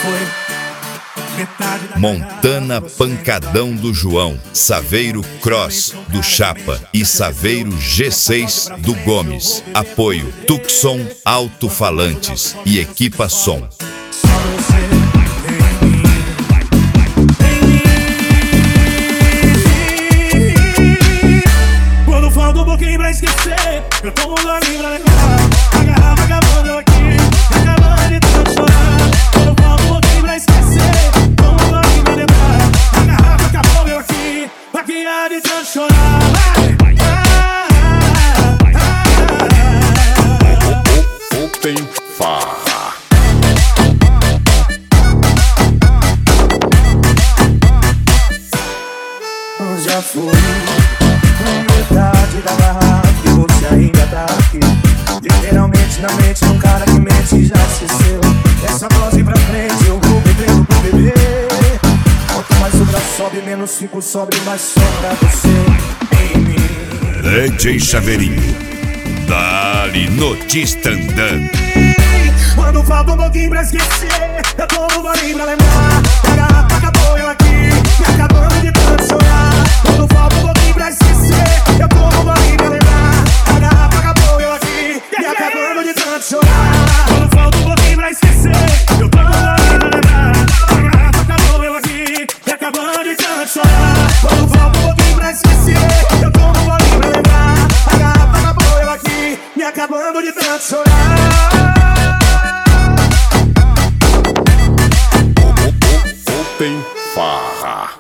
Montana Pancadão do João, Saveiro Cross do Chapa e Saveiro G6 do Gomes. Apoio Tucson Alto-Falantes e Equipa Som. Quando falta um pouquinho pra esquecer, eu tomo um golinho pra lembrar. A garrafa acabou, deu aqui, acabando de tanto chorar. Quando falta um pouquinho pra esquecer, tomo um golinho pra lembrar. A garrafa acabou, deu aqui, maquiada de tanto chorar. Open Farra. Já fui metade da barraca e você ainda tá aqui. Literalmente na mente de um cara que mente já esqueceu. Essa voz vem pra frente, eu vou bebendo pro bebê. Quanto mais o braço sobe, menos fico sobre, mais sobra você em mim. DJ Chaveirinho, dali notícia andando. Quando falta um pouquinho pra esquecer, eu tomo um golinho pra lembrar. A garrafa acabou, eu aqui, me acabando de tanto chorar. Quando falta um pouquinho pra esquecer, eu tomo um golinho pra lembrar. A garrafa acabou, eu aqui, me acabando de tanto chorar. Quando falta um pouquinho pra esquecer, eu tomo um golinho pra lembrar. A garrafa acabou, eu aqui, me acabando de tanto chorar. Quando falta um pouquinho pra esquecer, eu tomo um golinho pra lembrar. A garrafa acabou, eu aqui, me acabando de tanto chorar. Open Farra.